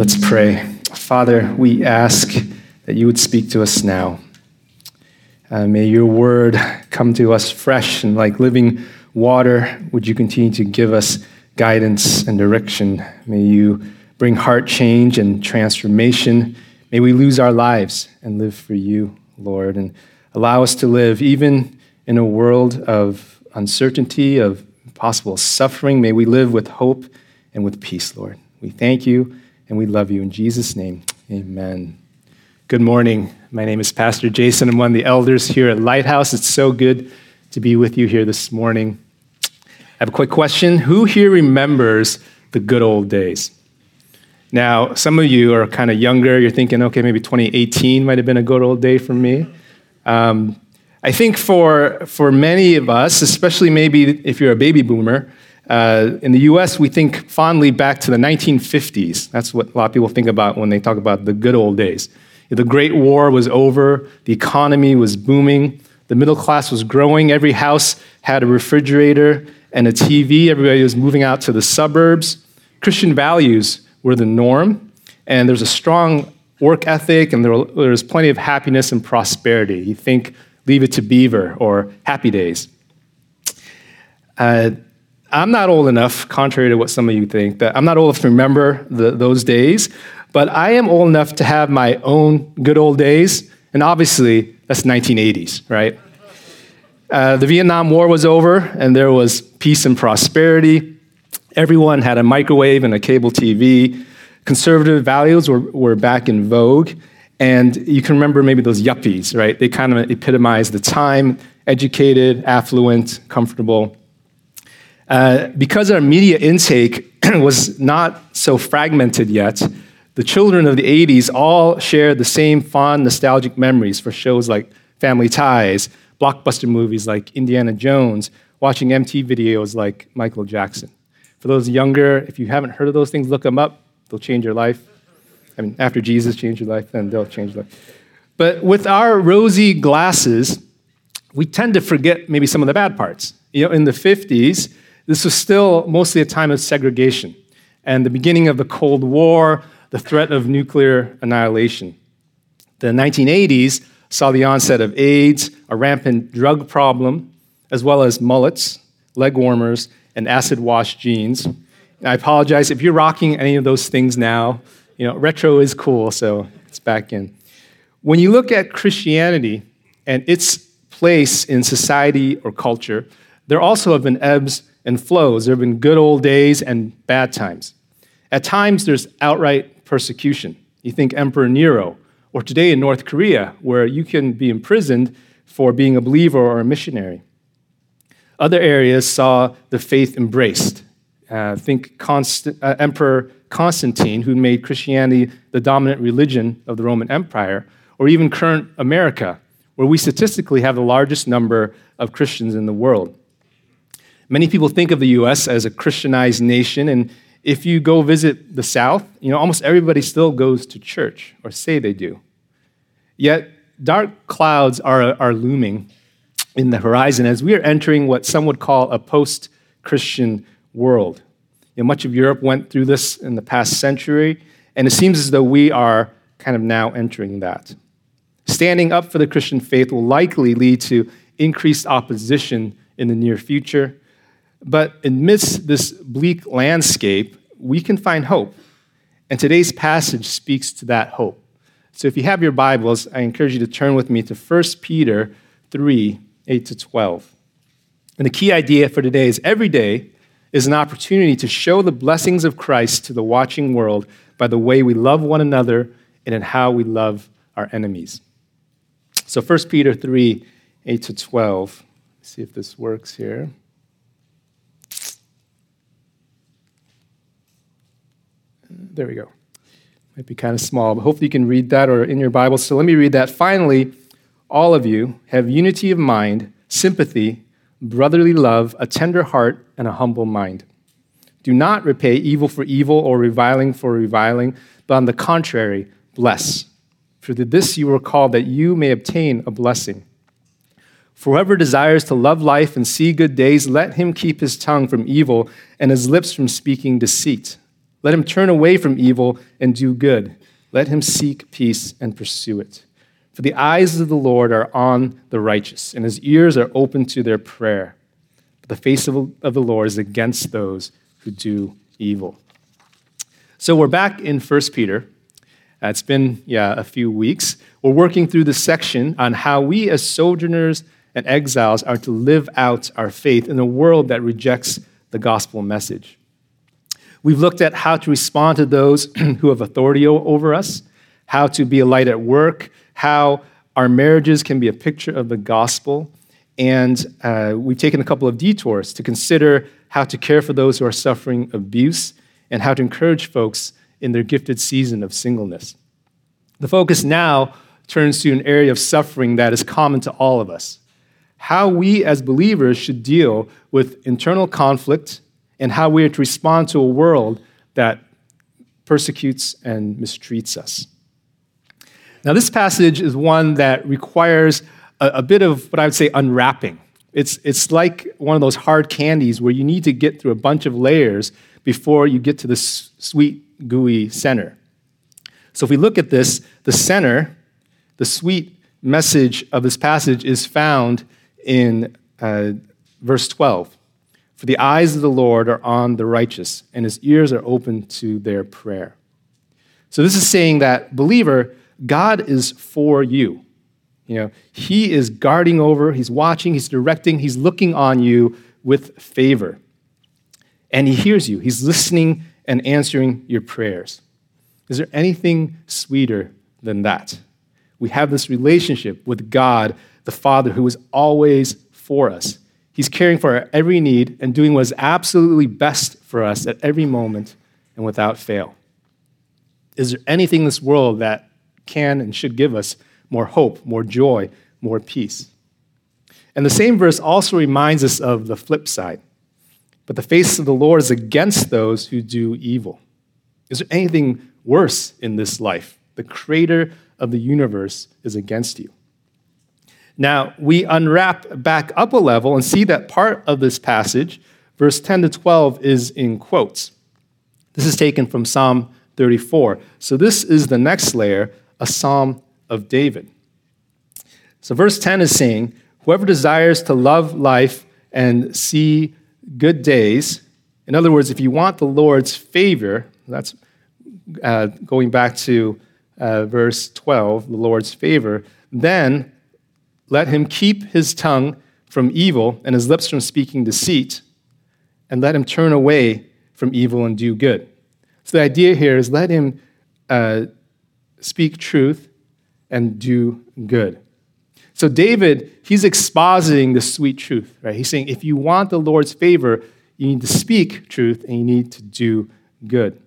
Let's pray. Father, we ask that you would speak to us now. May your word come to us fresh and like living water. Would you continue to give us guidance and direction? May you bring heart change and transformation. May we lose our lives and live for you, Lord, and allow us to live even in a world of uncertainty, of possible suffering. May we live with hope and with peace, Lord. We thank you and we love you. In Jesus' name, amen. Good morning. My name is Pastor Jason. I'm one of the elders here at Lighthouse. It's so good to be with you here this morning. I have a quick question. Who here remembers the good old days? Now, some of you are kind of younger. You're thinking, okay, maybe 2018 might have been a good old day for me. I think for many of us, especially maybe if you're a baby boomer, in the U.S., we think fondly back to the 1950s. That's what a lot of people think about when they talk about the good old days. The Great War was over. The economy was booming. The middle class was growing. Every house had a refrigerator and a TV. Everybody was moving out to the suburbs. Christian values were the norm, and there's a strong work ethic, and there's plenty of happiness and prosperity. You think Leave It to Beaver or Happy Days. I'm not old enough, contrary to what some of you think, that I'm not old enough to remember those days, but I am old enough to have my own good old days, and obviously, that's 1980s, right? The Vietnam War was over, and there was peace and prosperity. Everyone had a microwave and a cable TV. Conservative values were back in vogue, and you can remember maybe those yuppies, right? They kind of epitomize the time, educated, affluent, comfortable. Because our media intake was not so fragmented yet, the children of the 80s all shared the same fond, nostalgic memories for shows like Family Ties, blockbuster movies like Indiana Jones, watching MTV videos like Michael Jackson. For those younger, if you haven't heard of those things, look them up. They'll change your life. I mean, after Jesus changed your life, then they'll change your life. But with our rosy glasses, we tend to forget maybe some of the bad parts. You know, in the 50s, this was still mostly a time of segregation and the beginning of the Cold War, the threat of nuclear annihilation. The 1980s saw the onset of AIDS, a rampant drug problem, as well as mullets, leg warmers, and acid-wash jeans. And I apologize if you're rocking any of those things now. You know, retro is cool, so it's back in. When you look at Christianity and its place in society or culture, there also have been ebbs and flows. There have been good old days and bad times. At times, there's outright persecution. You think Emperor Nero, or today in North Korea, where you can be imprisoned for being a believer or a missionary. Other areas saw the faith embraced. Think Emperor Constantine, who made Christianity the dominant religion of the Roman Empire, or even current America, where we statistically have the largest number of Christians in the world. Many people think of the U.S. as a Christianized nation, and if you go visit the South, you know, almost everybody still goes to church, or say they do. Yet, dark clouds are looming in the horizon as we are entering what some would call a post-Christian world. You know, much of Europe went through this in the past century, and it seems as though we are kind of now entering that. Standing up for the Christian faith will likely lead to increased opposition in the near future. But amidst this bleak landscape, we can find hope. And today's passage speaks to that hope. So if you have your Bibles, I encourage you to turn with me to 1 Peter 3, 8-12. And the key idea for today is every day is an opportunity to show the blessings of Christ to the watching world by the way we love one another and in how we love our enemies. So 1 Peter 3, 8-12. Let's see if this works here. There we go. Might be kind of small, but hopefully you can read that or in your Bible. So let me read that. Finally, all of you have unity of mind, sympathy, brotherly love, a tender heart, and a humble mind. Do not repay evil for evil or reviling for reviling, but on the contrary, bless. For to this you were called, that you may obtain a blessing. For whoever desires to love life and see good days, let him keep his tongue from evil and his lips from speaking deceit. Let him turn away from evil and do good. Let him seek peace and pursue it. For the eyes of the Lord are on the righteous, and his ears are open to their prayer. But the face of the Lord is against those who do evil. So we're back in 1 Peter. It's been, a few weeks. We're working through this section on how we as sojourners and exiles are to live out our faith in a world that rejects the gospel message. We've looked at how to respond to those who have authority over us, how to be a light at work, how our marriages can be a picture of the gospel, and we've taken a couple of detours to consider how to care for those who are suffering abuse and how to encourage folks in their gifted season of singleness. The focus now turns to an area of suffering that is common to all of us, how we as believers should deal with internal conflict and how we are to respond to a world that persecutes and mistreats us. Now, this passage is one that requires a bit of what I would say unwrapping. It's like one of those hard candies where you need to get through a bunch of layers before you get to the sweet, gooey center. So if we look at this, the center, the sweet message of this passage is found in verse 12. For the eyes of the Lord are on the righteous, and his ears are open to their prayer. So this is saying that, believer, God is for you. He is guarding over, he's watching, he's directing, he's looking on you with favor. And he hears you. He's listening and answering your prayers. Is there anything sweeter than that? We have this relationship with God, the Father, who is always for us. He's caring for our every need and doing what is absolutely best for us at every moment and without fail. Is there anything in this world that can and should give us more hope, more joy, more peace? And the same verse also reminds us of the flip side. But the face of the Lord is against those who do evil. Is there anything worse in this life? The creator of the universe is against you. Now, we unwrap back up a level and see that part of this passage, verse 10 to 12, is in quotes. This is taken from Psalm 34. So this is the next layer, a psalm of David. So verse 10 is saying, whoever desires to love life and see good days, in other words, if you want the Lord's favor, that's going back to verse 12, the Lord's favor, then let him keep his tongue from evil and his lips from speaking deceit, and let him turn away from evil and do good. So the idea here is let him speak truth and do good. So David, he's expositing the sweet truth, right? He's saying if you want the Lord's favor, you need to speak truth and you need to do good.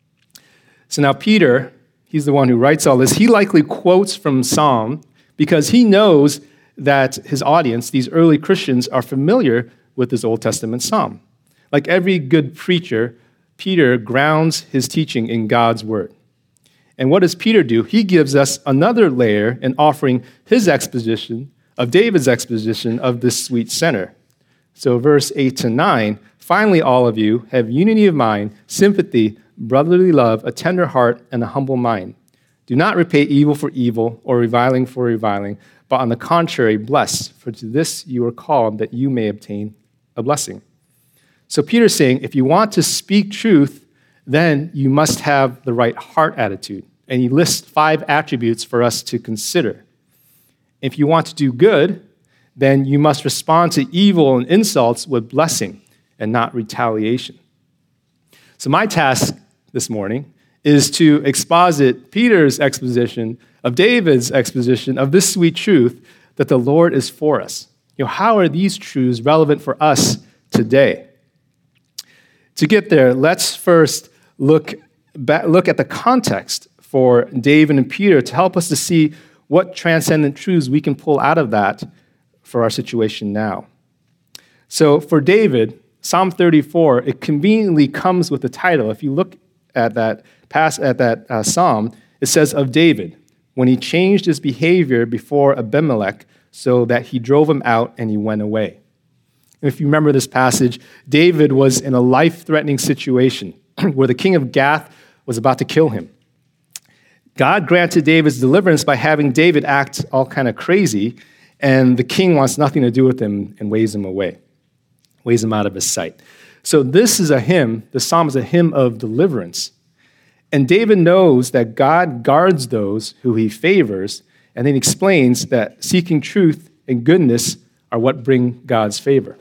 So now Peter, he's the one who writes all this. He likely quotes from Psalm because he knows that his audience, these early Christians, are familiar with this Old Testament psalm. Like every good preacher, Peter grounds his teaching in God's word. And what does Peter do? He gives us another layer in offering his exposition of David's exposition of this sweet center. So verse 8 to 9, finally all of you have unity of mind, sympathy, brotherly love, a tender heart, and a humble mind. Do not repay evil for evil or reviling for reviling, but on the contrary, bless, for to this you are called, that you may obtain a blessing. So Peter's saying, if you want to speak truth, then you must have the right heart attitude. And he lists 5 attributes for us to consider. If you want to do good, then you must respond to evil and insults with blessing and not retaliation. So my task this morning is to exposit Peter's exposition of David's exposition of this sweet truth that the Lord is for us. How are these truths relevant for us today? To get there, let's first look at the context for David and Peter to help us to see what transcendent truths we can pull out of that for our situation now. So for David, Psalm 34, it conveniently comes with the title. If you look at that psalm, it says of David, when he changed his behavior before Abimelech so that he drove him out and he went away. If you remember this passage, David was in a life-threatening situation. where the king of Gath was about to kill him. God granted David's deliverance by having David act all kind of crazy, and the king wants nothing to do with him and waves him away, waves him out of his sight. So this is a hymn, the psalm is a hymn of deliverance. And David knows that God guards those who he favors, and then explains that seeking truth and goodness are what bring God's favor.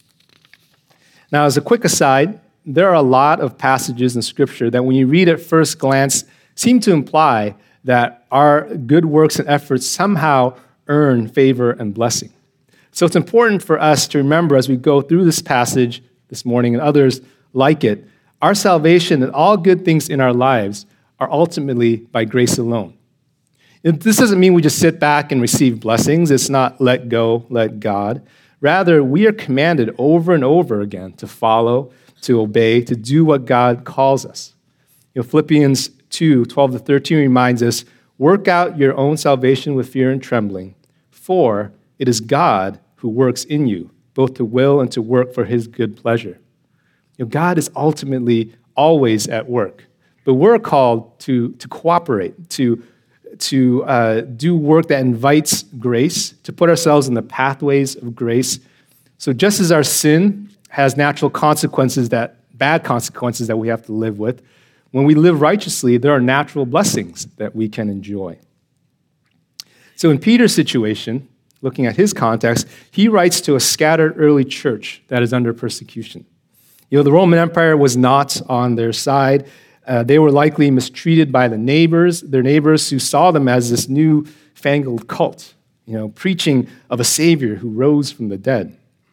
Now, as a quick aside, there are a lot of passages in Scripture that when you read at first glance seem to imply that our good works and efforts somehow earn favor and blessing. So it's important for us to remember as we go through this passage this morning and others like it, our salvation and all good things in our lives are ultimately by grace alone. This doesn't mean we just sit back and receive blessings. It's not let go, let God. Rather, we are commanded over and over again to follow, to obey, to do what God calls us. Philippians 2:12-13 reminds us, work out your own salvation with fear and trembling, for it is God who works in you, both to will and to work for his good pleasure. God is ultimately always at work, but we're called to cooperate, to do work that invites grace, to put ourselves in the pathways of grace. So just as our sin has natural consequences, bad consequences that we have to live with, when we live righteously, there are natural blessings that we can enjoy. So in Peter's situation, looking at his context, he writes to a scattered early church that is under persecution. The Roman Empire was not on their side. They were likely mistreated by their neighbors who saw them as this new-fangled cult, preaching of a Savior who rose from the dead.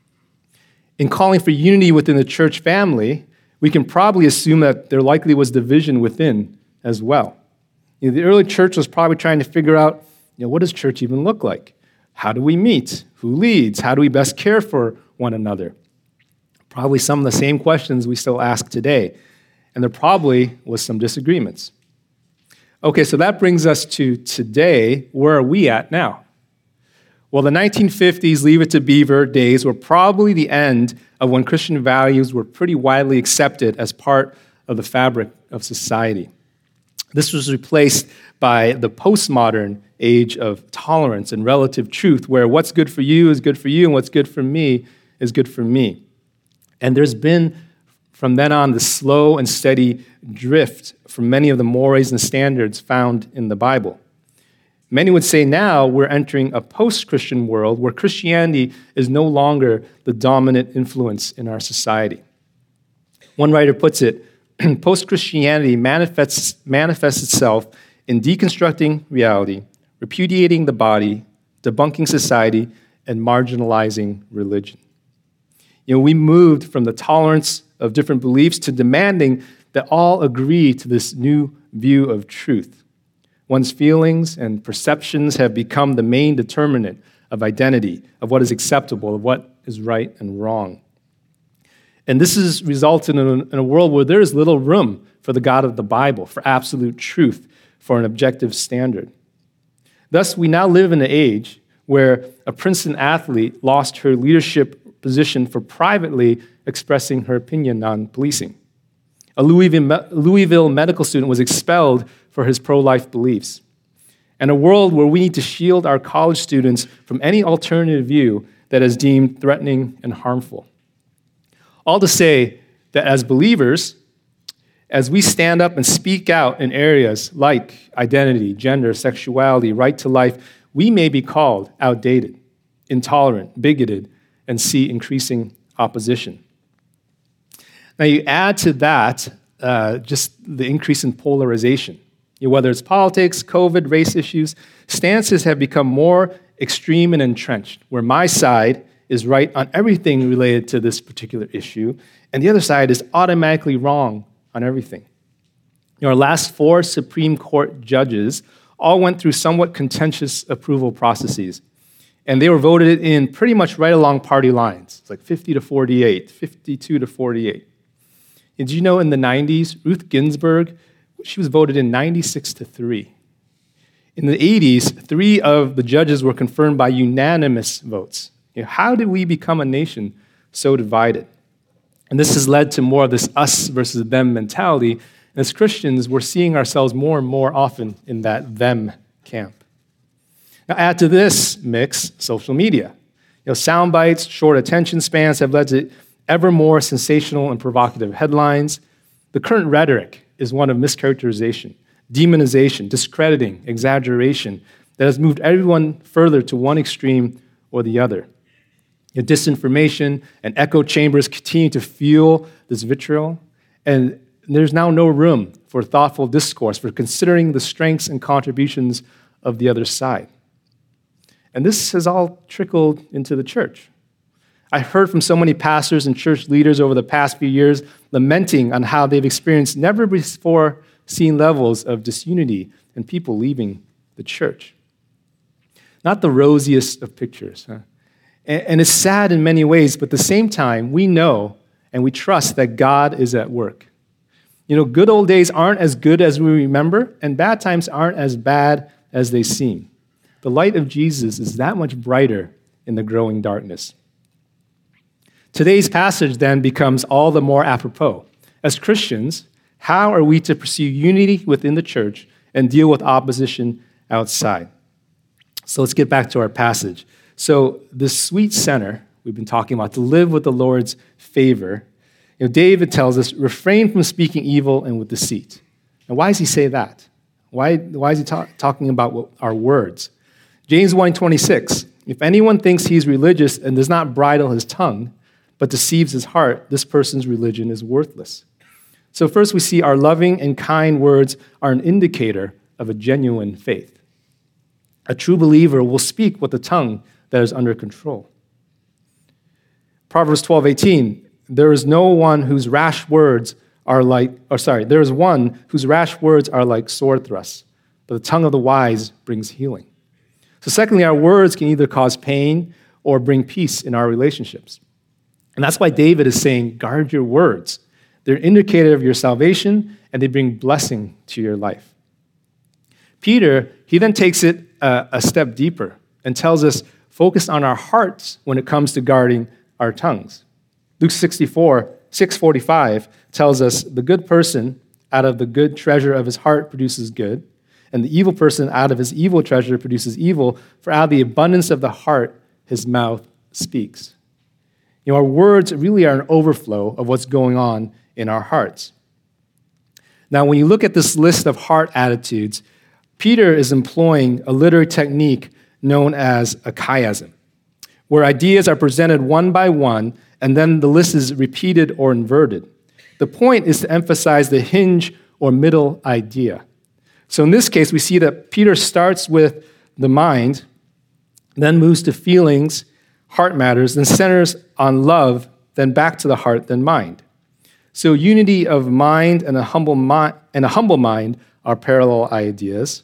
In calling for unity within the church family, we can probably assume that there likely was division within as well. The early church was probably trying to figure out, what does church even look like? How do we meet? Who leads? How do we best care for one another? Probably some of the same questions we still ask today. And there probably was some disagreements. Okay, so that brings us to today. Where are we at now? Well, the 1950s Leave It to Beaver days were probably the end of when Christian values were pretty widely accepted as part of the fabric of society. This was replaced by the postmodern age of tolerance and relative truth, where what's good for you is good for you, and what's good for me is good for me. And there's been, from then on, the slow and steady drift from many of the mores and standards found in the Bible. Many would say now we're entering a post-Christian world where Christianity is no longer the dominant influence in our society. One writer puts it, post-Christianity manifests itself in deconstructing reality, repudiating the body, debunking society, and marginalizing religion. We moved from the tolerance of different beliefs to demanding that all agree to this new view of truth. One's feelings and perceptions have become the main determinant of identity, of what is acceptable, of what is right and wrong. And this has resulted in a world where there is little room for the God of the Bible, for absolute truth, for an objective standard. Thus, we now live in an age where a Princeton athlete lost her leadership position for privately expressing her opinion on policing. A Louisville medical student was expelled for his pro-life beliefs. And a world where we need to shield our college students from any alternative view that is deemed threatening and harmful. All to say that as believers, as we stand up and speak out in areas like identity, gender, sexuality, right to life, we may be called outdated, intolerant, bigoted, and see increasing opposition. Now, you add to that just the increase in polarization. Whether it's politics, COVID, race issues, stances have become more extreme and entrenched, where my side is right on everything related to this particular issue, and the other side is automatically wrong on everything. Our last 4 Supreme Court judges all went through somewhat contentious approval processes, and they were voted in pretty much right along party lines. It's like 50 to 48, 52 to 48. Did you know in the 90s, Ruth Ginsburg, she was voted in 96 to 3. In the 80s, 3 of the judges were confirmed by unanimous votes. How did we become a nation so divided? And this has led to more of this us versus them mentality. And as Christians, we're seeing ourselves more and more often in that them camp. Now, add to this mix social media. Sound bites, short attention spans have led to ever more sensational and provocative headlines. The current rhetoric is one of mischaracterization, demonization, discrediting, exaggeration that has moved everyone further to one extreme or the other. Disinformation and echo chambers continue to fuel this vitriol, and there's now no room for thoughtful discourse, for considering the strengths and contributions of the other side. And this has all trickled into the church. I heard from so many pastors and church leaders over the past few years lamenting on how they've experienced never before seen levels of disunity and people leaving the church. Not the rosiest of pictures. Huh? And it's sad in many ways, but at the same time, we know and we trust that God is at work. Good old days aren't as good as we remember, and bad times aren't as bad as they seem. The light of Jesus is that much brighter in the growing darkness. Today's passage then becomes all the more apropos. As Christians, how are we to pursue unity within the church and deal with opposition outside? So let's get back to our passage. So this sweet center we've been talking about, to live with the Lord's favor, David tells us, refrain from speaking evil and with deceit. And why does he say that? Why is he talking about our words? James 1:26, if anyone thinks he's religious and does not bridle his tongue, but deceives his heart, this person's religion is worthless. So first we see our loving and kind words are an indicator of a genuine faith. A true believer will speak with a tongue that is under control. Proverbs 12:18, there is one whose rash words are like sword thrusts, but the tongue of the wise brings healing. So secondly, our words can either cause pain or bring peace in our relationships. And that's why David is saying, guard your words. They're an indicator of your salvation, and they bring blessing to your life. Peter, he then takes it a step deeper and tells us, focus on our hearts when it comes to guarding our tongues. Luke 6:45 tells us, the good person out of the good treasure of his heart produces good, and the evil person out of his evil treasure produces evil, for out of the abundance of the heart his mouth speaks. Our words really are an overflow of what's going on in our hearts. Now, when you look at this list of heart attitudes, Peter is employing a literary technique known as a chiasm, where ideas are presented one by one, and then the list is repeated or inverted. The point is to emphasize the hinge or middle idea. So in this case, we see that Peter starts with the mind, then moves to feelings, heart matters, then centers on love, then back to the heart, then mind. So unity of mind and a humble mind are parallel ideas.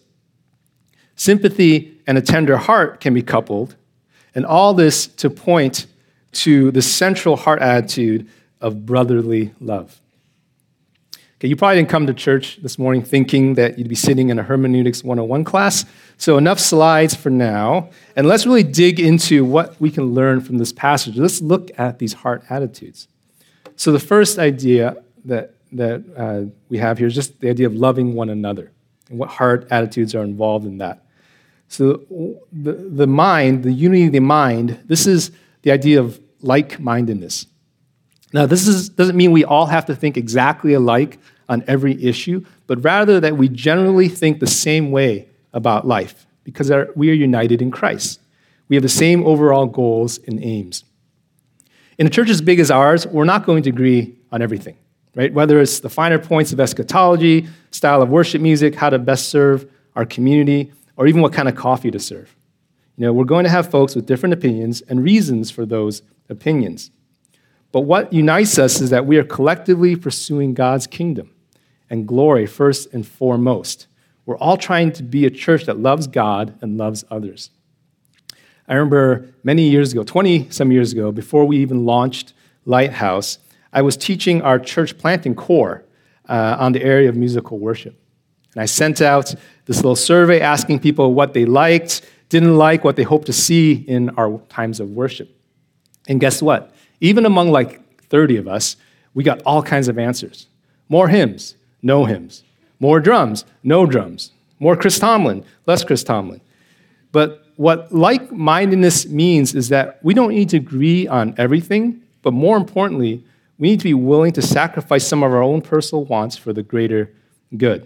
Sympathy and a tender heart can be coupled, and all this to point to the central heart attitude of brotherly love. Okay, you probably didn't come to church this morning thinking that you'd be sitting in a Hermeneutics 101 class, so enough slides for now, and let's really dig into what we can learn from this passage. Let's look at these heart attitudes. So the first idea that we have here is just the idea of loving one another, and what heart attitudes are involved in that. So the mind, the unity of the mind, this is the idea of like-mindedness. Now, this doesn't mean we all have to think exactly alike on every issue, but rather that we generally think the same way about life because we are united in Christ. We have the same overall goals and aims. In a church as big as ours, we're not going to agree on everything, right? Whether it's the finer points of eschatology, style of worship music, how to best serve our community, or even what kind of coffee to serve. We're going to have folks with different opinions and reasons for those opinions. But what unites us is that we are collectively pursuing God's kingdom and glory first and foremost. We're all trying to be a church that loves God and loves others. I remember many years ago, 20-some years ago, before we even launched Lighthouse, I was teaching our church planting core on the area of musical worship. And I sent out this little survey asking people what they liked, didn't like, what they hoped to see in our times of worship. And guess what? Even among 30 of us, we got all kinds of answers. More hymns, no hymns. More drums, no drums. More Chris Tomlin, less Chris Tomlin. But what like-mindedness means is that we don't need to agree on everything, but more importantly, we need to be willing to sacrifice some of our own personal wants for the greater good.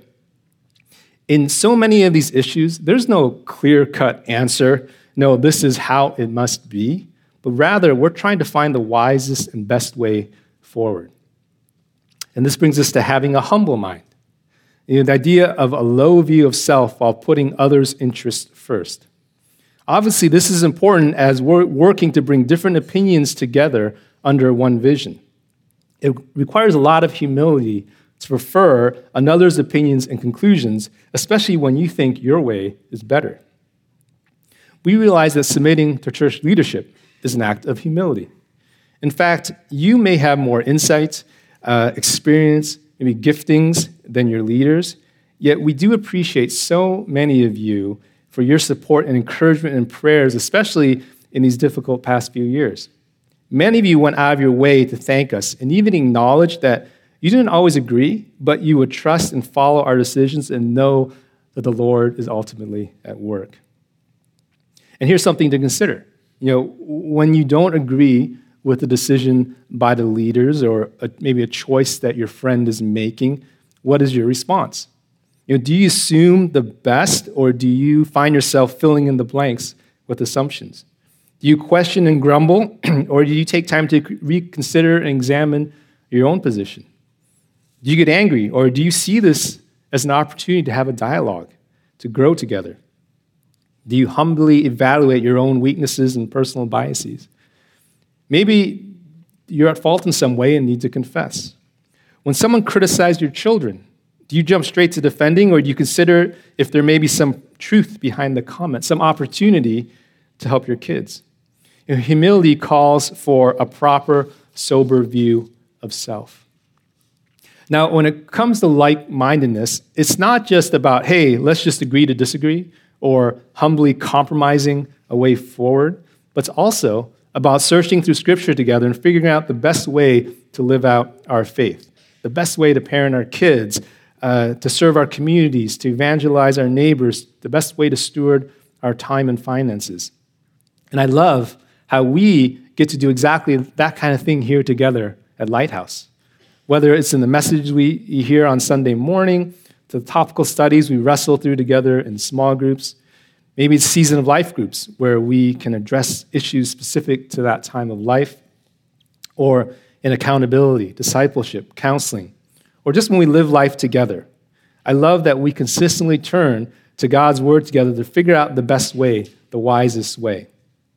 In so many of these issues, there's no clear-cut answer. No, this is how it must be. But rather, we're trying to find the wisest and best way forward. And this brings us to having a humble mind. The idea of a low view of self while putting others' interests first. Obviously, this is important as we're working to bring different opinions together under one vision. It requires a lot of humility to prefer another's opinions and conclusions, especially when you think your way is better. We realize that submitting to church leadership is an act of humility. In fact, you may have more insight, experience, maybe giftings than your leaders, yet we do appreciate so many of you for your support and encouragement and prayers, especially in these difficult past few years. Many of you went out of your way to thank us and even acknowledge that you didn't always agree, but you would trust and follow our decisions and know that the Lord is ultimately at work. And here's something to consider. When you don't agree with a decision by the leaders or maybe a choice that your friend is making, what is your response? Do you assume the best, or do you find yourself filling in the blanks with assumptions? Do you question and grumble, or do you take time to reconsider and examine your own position? Do you get angry, or do you see this as an opportunity to have a dialogue, to grow together? Do you humbly evaluate your own weaknesses and personal biases? Maybe you're at fault in some way and need to confess. When someone criticizes your children, do you jump straight to defending, or do you consider if there may be some truth behind the comment, some opportunity to help your kids? Humility calls for a proper, sober view of self. Now, when it comes to like-mindedness, it's not just about, hey, let's just agree to disagree, or humbly compromising a way forward, but it's also about searching through Scripture together and figuring out the best way to live out our faith, the best way to parent our kids, to serve our communities, to evangelize our neighbors, the best way to steward our time and finances. And I love how we get to do exactly that kind of thing here together at Lighthouse. Whether it's in the message we hear on Sunday morning, to the topical studies we wrestle through together in small groups, maybe it's season of life groups where we can address issues specific to that time of life, or in accountability, discipleship, counseling, or just when we live life together. I love that we consistently turn to God's word together to figure out the best way, the wisest way.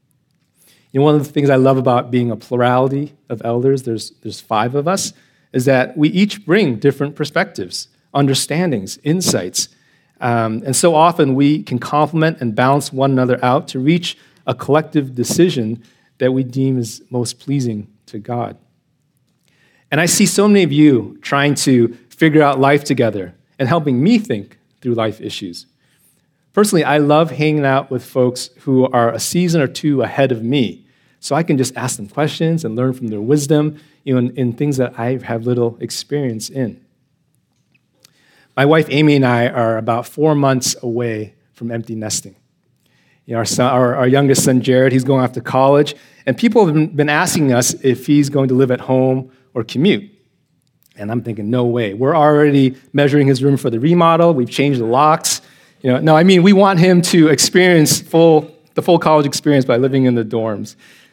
One of the things I love about being a plurality of elders, there's 5 of us, is that we each bring different perspectives, understandings, insights. And so often we can complement and balance one another out to reach a collective decision that we deem is most pleasing to God. And I see so many of you trying to figure out life together and helping me think through life issues. Personally, I love hanging out with folks who are a season or 2 ahead of me, so I can just ask them questions and learn from their wisdom in things that I have little experience in. My wife Amy and I are about 4 months away from empty nesting. Our youngest son Jared, he's going off to college, and people have been asking us if he's going to live at home or commute. And I'm thinking, no way. We're already measuring his room for the remodel. We've changed the locks. We want him to experience the full college experience by living in the dorms.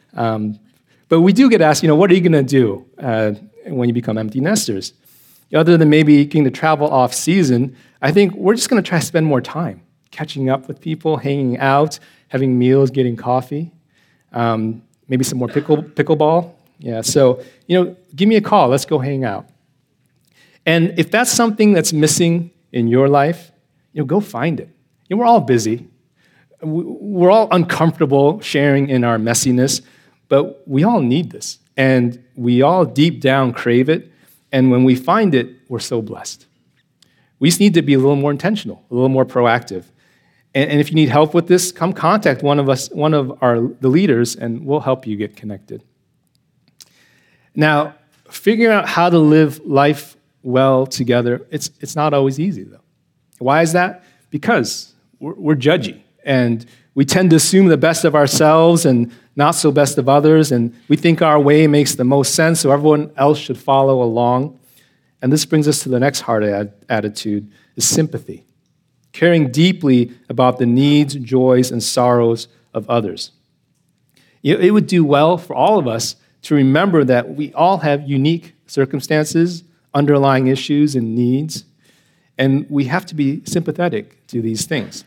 But we do get asked, what are you going to do when you become empty nesters? Other than maybe getting to travel off season, I think we're just going to try to spend more time catching up with people, hanging out, having meals, getting coffee, maybe some more pickleball. Yeah, so, give me a call. Let's go hang out. And if that's something that's missing in your life, go find it. We're all busy. We're all uncomfortable sharing in our messiness, but we all need this. And we all deep down crave it. And when we find it, we're so blessed. We just need to be a little more intentional, a little more proactive. And if you need help with this, come contact one of the leaders, and we'll help you get connected. Now, figuring out how to live life well together, it's not always easy, though. Why is that? Because we're judgy, and we tend to assume the best of ourselves and not so best of others, and we think our way makes the most sense, so everyone else should follow along. And this brings us to the next heart attitude, is sympathy, caring deeply about the needs, joys, and sorrows of others. It would do well for all of us to remember that we all have unique circumstances, underlying issues, and needs, and we have to be sympathetic to these things.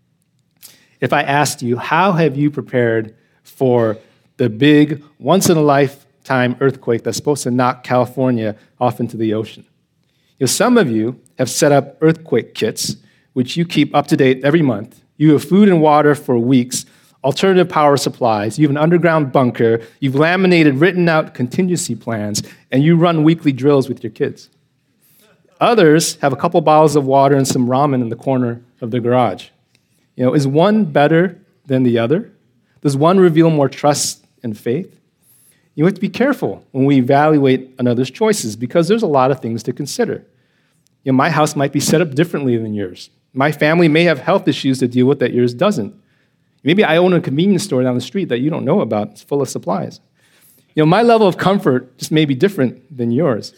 If I asked you, how have you prepared for the big, once-in-a-lifetime earthquake that's supposed to knock California off into the ocean? Some of you have set up earthquake kits, which you keep up to date every month. You have food and water for weeks, alternative power supplies, you have an underground bunker, you've laminated, written out contingency plans, and you run weekly drills with your kids. Others have a couple bottles of water and some ramen in the corner of the garage. Is one better than the other? Does one reveal more trust and faith? You have to be careful when we evaluate another's choices because there's a lot of things to consider. My house might be set up differently than yours. My family may have health issues to deal with that yours doesn't. Maybe I own a convenience store down the street that you don't know about. It's full of supplies. My level of comfort just may be different than yours.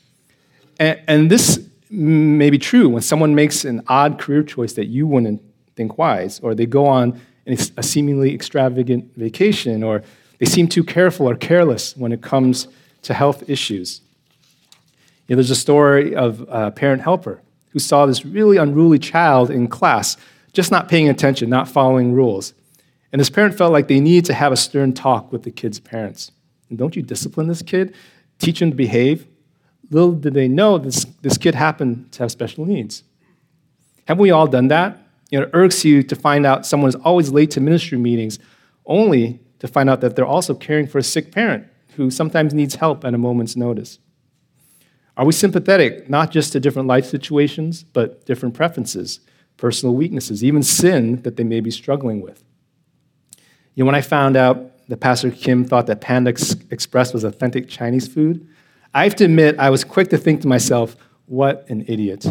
And this may be true when someone makes an odd career choice that you wouldn't think wise, or they go on a seemingly extravagant vacation, or they seem too careful or careless when it comes to health issues. There's a story of a parent helper who saw this really unruly child in class, just not paying attention, not following rules. And this parent felt like they needed to have a stern talk with the kid's parents. And don't you discipline this kid? Teach him to behave? Little did they know this kid happened to have special needs. Haven't we all done that? It irks you to find out someone is always late to ministry meetings, only to find out that they're also caring for a sick parent who sometimes needs help at a moment's notice. Are we sympathetic, not just to different life situations, but different preferences, personal weaknesses, even sin that they may be struggling with? When I found out that Pastor Kim thought that Panda Express was authentic Chinese food, I have to admit I was quick to think to myself, what an idiot.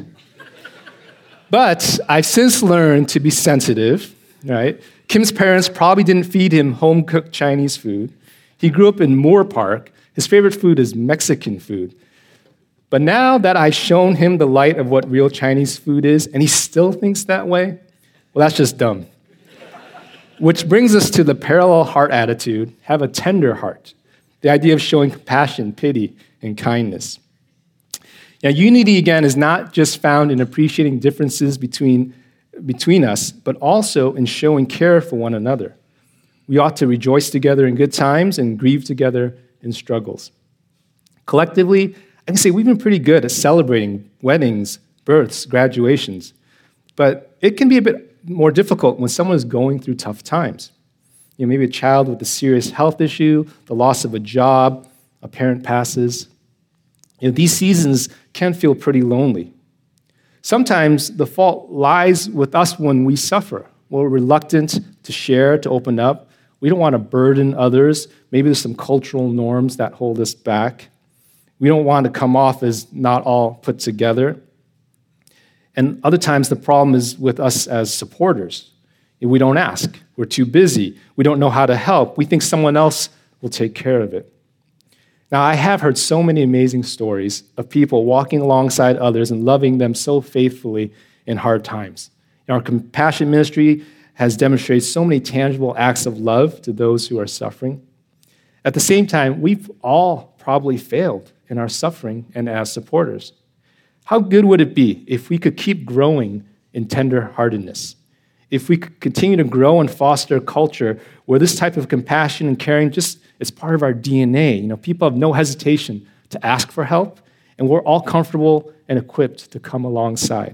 But I've since learned to be sensitive, right? Kim's parents probably didn't feed him home-cooked Chinese food. He grew up in Moore Park. His favorite food is Mexican food. But now that I've shown him the light of what real Chinese food is, and he still thinks that way, well, that's just dumb. Which brings us to the parallel heart attitude, have a tender heart. The idea of showing compassion, pity, and kindness. Now, unity, again, is not just found in appreciating differences between us, but also in showing care for one another. We ought to rejoice together in good times and grieve together in struggles. Collectively, I can say we've been pretty good at celebrating weddings, births, graduations, but it can be a bit more difficult when someone is going through tough times. Maybe a child with a serious health issue, the loss of a job, a parent passes. These seasons can feel pretty lonely. Sometimes the fault lies with us when we suffer. We're reluctant to share, to open up. We don't want to burden others. Maybe there's some cultural norms that hold us back. We don't want to come off as not all put together. And other times the problem is with us as supporters. We don't ask. We're too busy. We don't know how to help. We think someone else will take care of it. Now, I have heard so many amazing stories of people walking alongside others and loving them so faithfully in hard times. Our compassion ministry has demonstrated so many tangible acts of love to those who are suffering. At the same time, we've all probably failed in our suffering and as supporters. How good would it be if we could keep growing in tender-heartedness? If we could continue to grow and foster a culture where this type of compassion and caring just is part of our DNA. People have no hesitation to ask for help, and we're all comfortable and equipped to come alongside.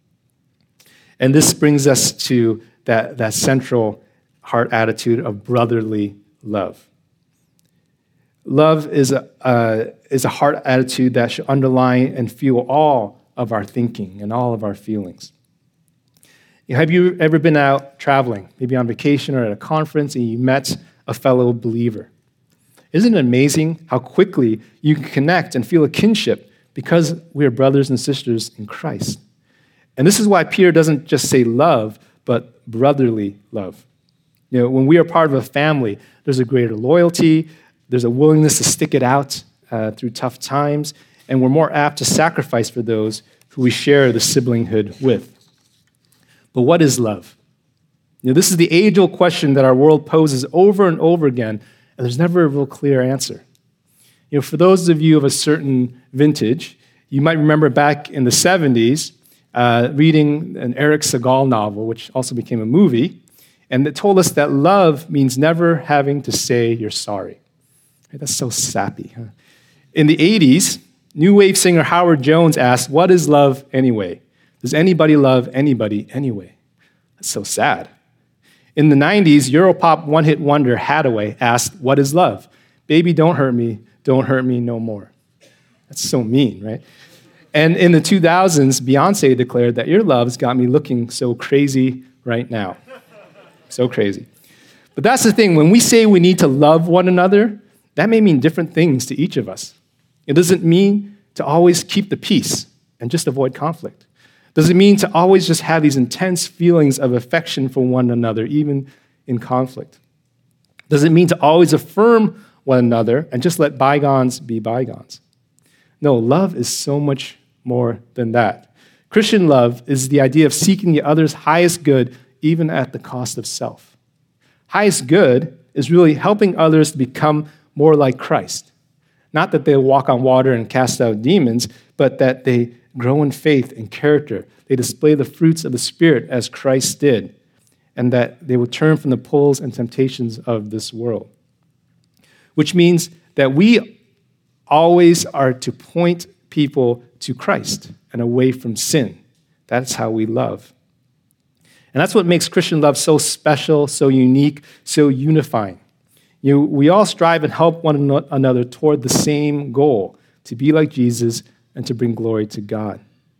And this brings us to that central heart attitude of brotherly love. Love is a heart attitude that should underline and fuel all of our thinking and all of our feelings. Have you ever been out traveling, maybe on vacation or at a conference, and you met a fellow believer? Isn't it amazing how quickly you can connect and feel a kinship because we are brothers and sisters in Christ? And this is why Peter doesn't just say love, but brotherly love. When we are part of a family, there's a greater loyalty, there's a willingness to stick it out through tough times, and we're more apt to sacrifice for those who we share the siblinghood with. But what is love? This is the age-old question that our world poses over and over again, and there's never a real clear answer. For those of you of a certain vintage, you might remember back in the 70s reading an Eric Segal novel, which also became a movie, and it told us that love means never having to say you're sorry. That's so sappy. Huh? In the 80s, new wave singer Howard Jones asked, "What is love anyway? Does anybody love anybody anyway?" That's so sad. In the 90s, Europop one-hit wonder Haddaway asked, "What is love? Baby, don't hurt me no more." That's so mean, right? And in the 2000s, Beyonce declared that your love's got me looking so crazy right now. So crazy. But that's the thing. When we say we need to love one another, that may mean different things to each of us. It doesn't mean to always keep the peace and just avoid conflict. Does it mean to always just have these intense feelings of affection for one another, even in conflict? Does it mean to always affirm one another and just let bygones be bygones? No, love is so much more than that. Christian love is the idea of seeking the other's highest good, even at the cost of self. Highest good is really helping others to become more like Christ. Not that they walk on water and cast out demons, but that they grow in faith and character. They display the fruits of the Spirit as Christ did, and that they will turn from the pulls and temptations of this world. Which means that we always are to point people to Christ and away from sin. That's how we love. And that's what makes Christian love so special, so unique, so unifying. We all strive and help one another toward the same goal, to be like Jesus and to bring glory to God.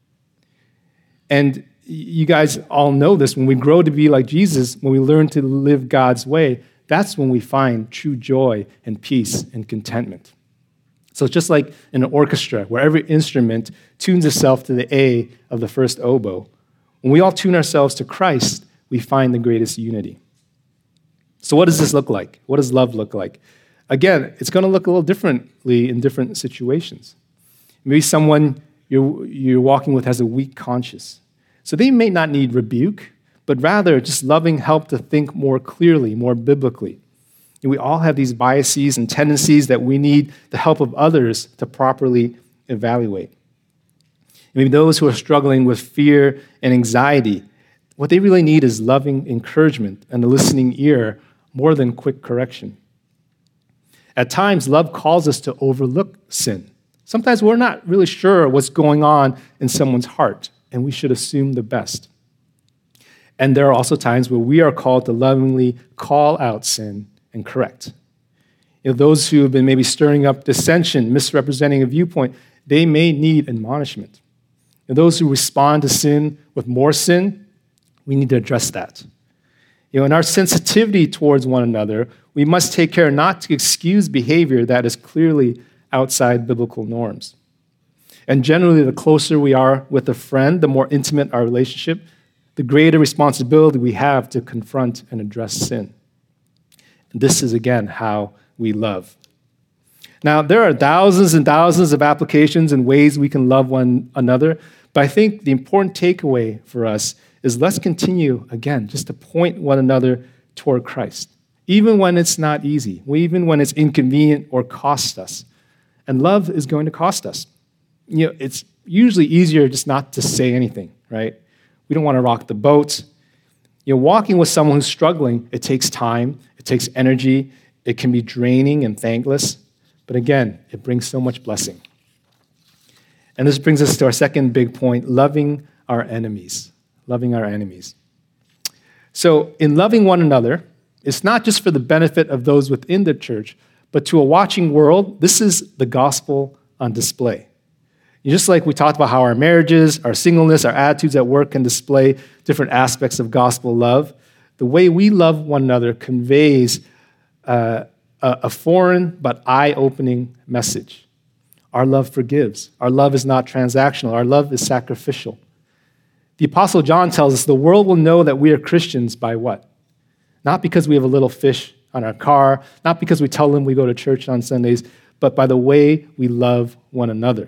And you guys all know this. When we grow to be like Jesus, when we learn to live God's way, that's when we find true joy and peace and contentment. So it's just like in an orchestra where every instrument tunes itself to the A of the first oboe. When we all tune ourselves to Christ, we find the greatest unity. So what does this look like? What does love look like? Again, it's going to look a little differently in different situations. Maybe someone you're walking with has a weak conscience. So they may not need rebuke, but rather just loving help to think more clearly, more biblically. And we all have these biases and tendencies that we need the help of others to properly evaluate. Maybe those who are struggling with fear and anxiety, what they really need is loving encouragement and a listening ear more than quick correction. At times, love calls us to overlook sin. Sometimes we're not really sure what's going on in someone's heart, and we should assume the best. And there are also times where we are called to lovingly call out sin and correct. Those who have been maybe stirring up dissension, misrepresenting a viewpoint, they may need admonishment. And those who respond to sin with more sin, we need to address that. In our sensitivity towards one another, we must take care not to excuse behavior that is clearly outside biblical norms. And generally, the closer we are with a friend, the more intimate our relationship, the greater responsibility we have to confront and address sin. And this is, again, how we love. Now, there are thousands and thousands of applications and ways we can love one another, but I think the important takeaway for us is let's continue, again, just to point one another toward Christ, even when it's not easy, even when it's inconvenient or costs us. And love is going to cost us. It's usually easier just not to say anything, right? We don't want to rock the boat. Walking with someone who's struggling, it takes time, it takes energy, it can be draining and thankless, but again, it brings so much blessing. And this brings us to our second big point, loving our enemies. Loving our enemies. So in loving one another, it's not just for the benefit of those within the church, but to a watching world, this is the gospel on display. Just like we talked about how our marriages, our singleness, our attitudes at work can display different aspects of gospel love, the way we love one another conveys a a foreign but eye-opening message. Our love forgives. Our love is not transactional. Our love is sacrificial. The Apostle John tells us the world will know that we are Christians by what? Not because we have a little fish on our car, not because we tell them we go to church on Sundays, but by the way we love one another.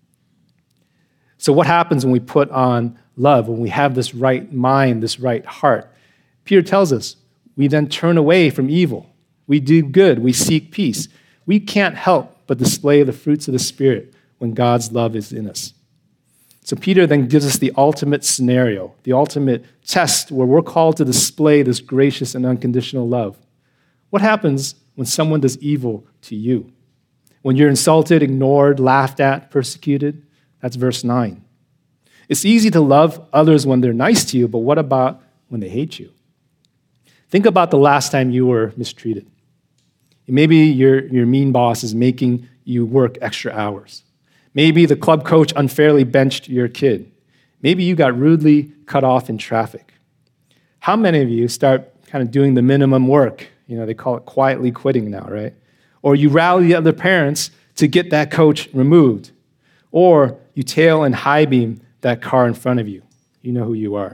So what happens when we put on love, when we have this right mind, this right heart? Peter tells us we then turn away from evil. We do good. We seek peace. We can't help but display the fruits of the Spirit when God's love is in us. So Peter then gives us the ultimate scenario, the ultimate test where we're called to display this gracious and unconditional love. What happens when someone does evil to you? When you're insulted, ignored, laughed at, persecuted? That's verse 9. It's easy to love others when they're nice to you, but what about when they hate you? Think about the last time you were mistreated. Maybe your mean boss is making you work extra hours. Maybe the club coach unfairly benched your kid. Maybe you got rudely cut off in traffic. How many of you start kind of doing the minimum work? They call it quietly quitting now, right? Or you rally the other parents to get that coach removed. Or you tail and high beam that car in front of you. You know who you are.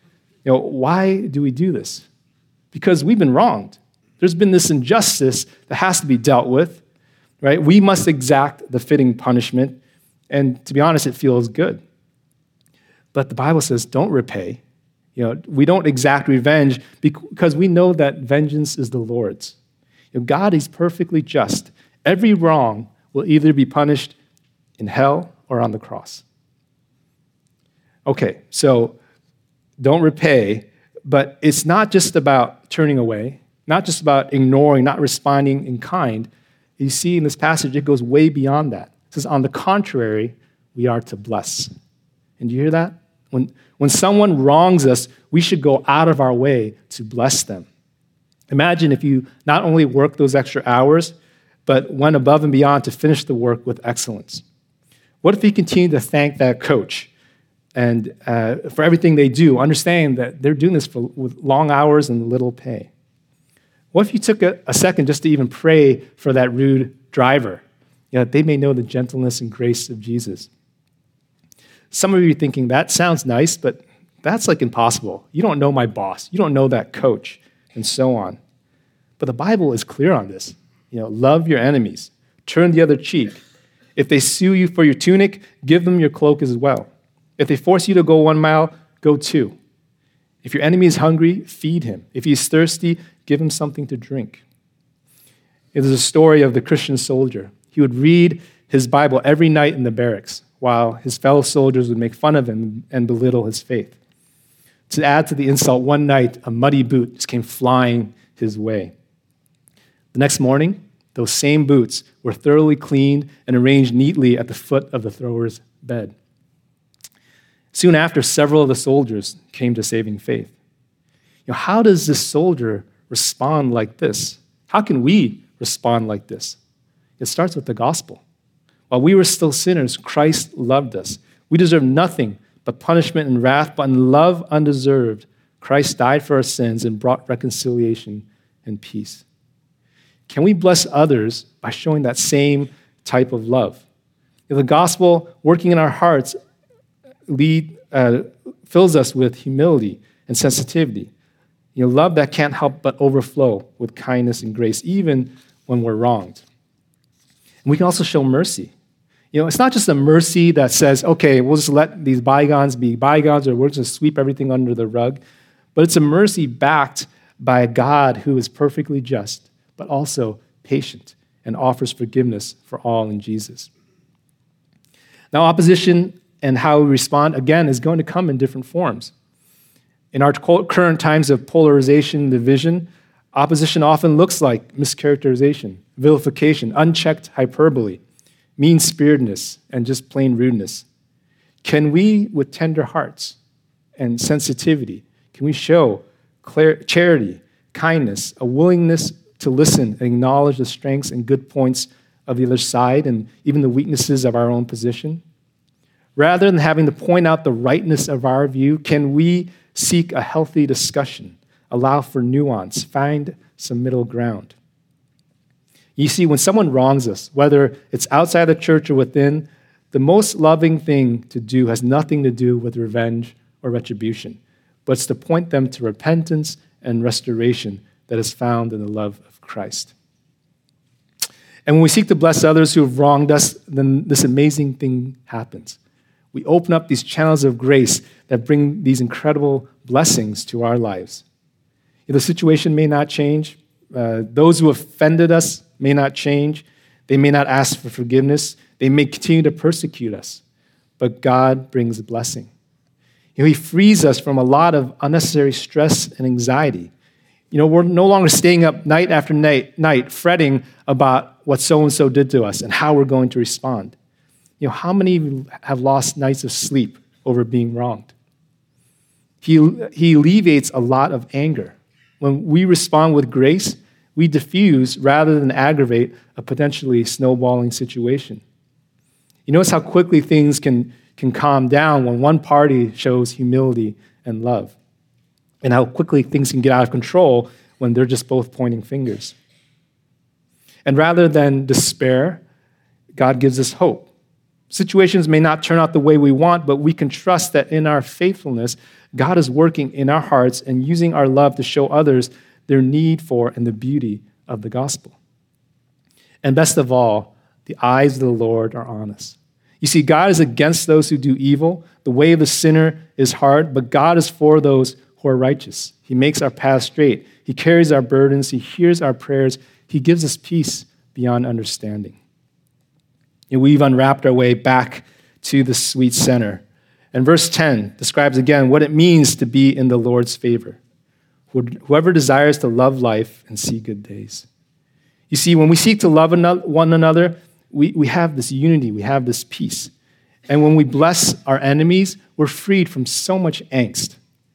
Why do we do this? Because we've been wronged. There's been this injustice that has to be dealt with, right? We must exact the fitting punishment, and to be honest, it feels good. But the Bible says, don't repay. We don't exact revenge because we know that vengeance is the Lord's. God is perfectly just. Every wrong will either be punished in hell or on the cross. Okay, so don't repay, but it's not just about turning away, not just about ignoring, not responding in kind. You see in this passage, it goes way beyond that. It says, on the contrary, we are to bless. And do you hear that? When someone wrongs us, we should go out of our way to bless them. Imagine if you not only worked those extra hours, but went above and beyond to finish the work with excellence. What if you continue to thank that coach and for everything they do, understanding that they're doing this with long hours and little pay? What if you took a second just to even pray for that rude driver, that they may know the gentleness and grace of Jesus? Some of you are thinking, that sounds nice, but that's like impossible. You don't know my boss. You don't know that coach, and so on. But the Bible is clear on this. Love your enemies. Turn the other cheek. If they sue you for your tunic, give them your cloak as well. If they force you to go 1 mile, go 2. If your enemy is hungry, feed him. If he's thirsty, give him something to drink. It is a story of the Christian soldier. He would read his Bible every night in the barracks, while his fellow soldiers would make fun of him and belittle his faith. To add to the insult, one night, a muddy boot just came flying his way. The next morning, those same boots were thoroughly cleaned and arranged neatly at the foot of the thrower's bed. Soon after, several of the soldiers came to saving faith. How does this soldier respond like this? How can we respond like this? It starts with the gospel. While we were still sinners, Christ loved us. We deserve nothing but punishment and wrath, but in love undeserved, Christ died for our sins and brought reconciliation and peace. Can we bless others by showing that same type of love? The gospel working in our hearts fills us with humility and sensitivity. Love that can't help but overflow with kindness and grace, even when we're wronged. And we can also show mercy. It's not just a mercy that says, okay, we'll just let these bygones be bygones, or we're just going to sweep everything under the rug. But it's a mercy backed by a God who is perfectly just, but also patient and offers forgiveness for all in Jesus. Now, opposition and how we respond, again, is going to come in different forms. In our current times of polarization and division, opposition often looks like mischaracterization, vilification, unchecked hyperbole, mean-spiritedness, and just plain rudeness. Can we, with tender hearts and sensitivity, can we show charity, kindness, a willingness to listen and acknowledge the strengths and good points of the other side and even the weaknesses of our own position? Rather than having to point out the rightness of our view, can we seek a healthy discussion, allow for nuance, find some middle ground? You see, when someone wrongs us, whether it's outside the church or within, the most loving thing to do has nothing to do with revenge or retribution, but it's to point them to repentance and restoration that is found in the love of Christ. And when we seek to bless others who have wronged us, then this amazing thing happens. We open up these channels of grace that bring these incredible blessings to our lives. The situation may not change. Those who offended us may not change. They may not ask for forgiveness. They may continue to persecute us. But God brings a blessing. He frees us from a lot of unnecessary stress and anxiety. We're no longer staying up night after night fretting about what so-and-so did to us and how we're going to respond. How many have lost nights of sleep over being wronged? He alleviates a lot of anger. When we respond with grace, we diffuse rather than aggravate a potentially snowballing situation. You notice how quickly things can calm down when one party shows humility and love, and how quickly things can get out of control when they're just both pointing fingers. And rather than despair, God gives us hope. Situations may not turn out the way we want, but we can trust that in our faithfulness, God is working in our hearts and using our love to show others their need for and the beauty of the gospel. And best of all, the eyes of the Lord are on us. You see, God is against those who do evil. The way of the sinner is hard, but God is for those who are righteous. He makes our path straight. He carries our burdens. He hears our prayers. He gives us peace beyond understanding. And we've unwrapped our way back to the sweet center. And verse 10 describes again what it means to be in the Lord's favor. Whoever desires to love life and see good days. You see, when we seek to love one another, we have this unity, we have this peace. And when we bless our enemies, we're freed from so much angst.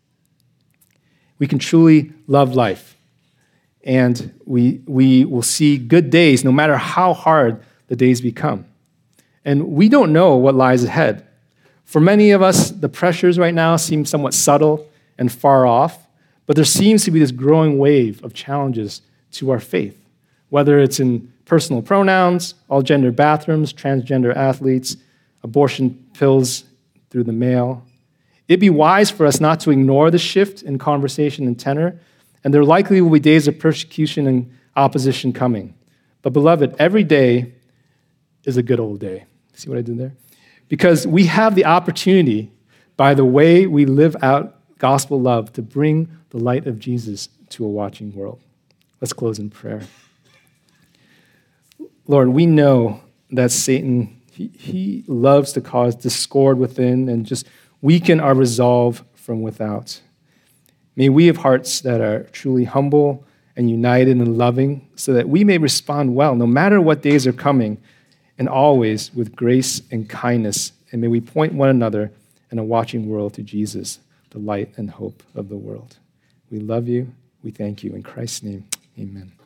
We can truly love life. And we will see good days no matter how hard the days become. And we don't know what lies ahead. For many of us, the pressures right now seem somewhat subtle and far off, but there seems to be this growing wave of challenges to our faith, whether it's in personal pronouns, all-gender bathrooms, transgender athletes, abortion pills through the mail. It'd be wise for us not to ignore the shift in conversation and tenor, and there likely will be days of persecution and opposition coming. But beloved, every day is a good old day. See what I did there? Because we have the opportunity, by the way we live out gospel love, to bring the light of Jesus to a watching world. Let's close in prayer. Lord, we know that Satan, he loves to cause discord within and just weaken our resolve from without. May we have hearts that are truly humble and united and loving so that we may respond well, no matter what days are coming, and always with grace and kindness. And may we point one another and a watching world to Jesus, the light and hope of the world. We love you. We thank you. In Christ's name, amen.